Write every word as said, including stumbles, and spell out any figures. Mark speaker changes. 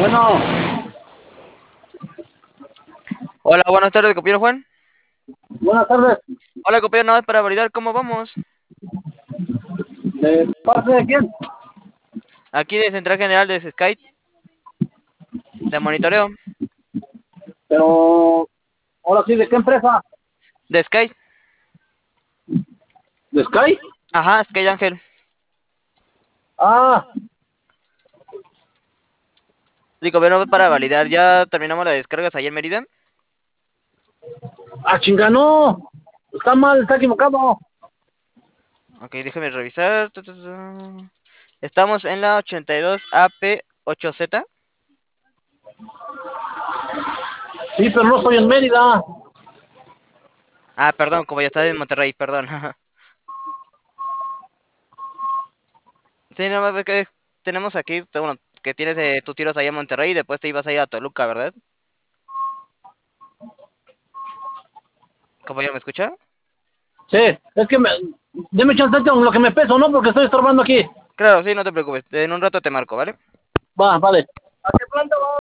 Speaker 1: Bueno,
Speaker 2: Hola, buenas tardes, compañero Juan.
Speaker 1: buenas tardes.
Speaker 2: Hola, compañero, nada más para validar cómo vamos.
Speaker 1: ¿De parte de quién?
Speaker 2: Aquí de Central General de Skype, de monitoreo,
Speaker 1: Pero, ahora sí, ¿de qué empresa?
Speaker 2: de Skype.
Speaker 1: ¿De Sky?
Speaker 2: Ajá, Skype Ángel.
Speaker 1: Ah,
Speaker 2: Sí, compañero, para validar, ya terminamos las descargas ahí en Mérida.
Speaker 1: ah, chinga, no. Está mal, está equivocado.
Speaker 2: Ok, déjame revisar. Tu, tu, tu. Estamos en la ochenta y dos A P ocho Z.
Speaker 1: Sí, pero no estoy en Mérida.
Speaker 2: Ah, perdón, como ya estás en Monterrey, perdón. Sí, nada más que tenemos aquí, bueno, que tienes eh, tus tiros ahí en Monterrey y después te ibas a ir a Toluca, ¿verdad? ¿Compañero, me escucha?
Speaker 1: Sí, es que me... Deme chance con lo que me peso, ¿no? Porque estoy estorbando aquí.
Speaker 2: Claro, sí, no te preocupes. En un rato te marco, ¿vale?
Speaker 1: Va, vale. ¿A qué planta va?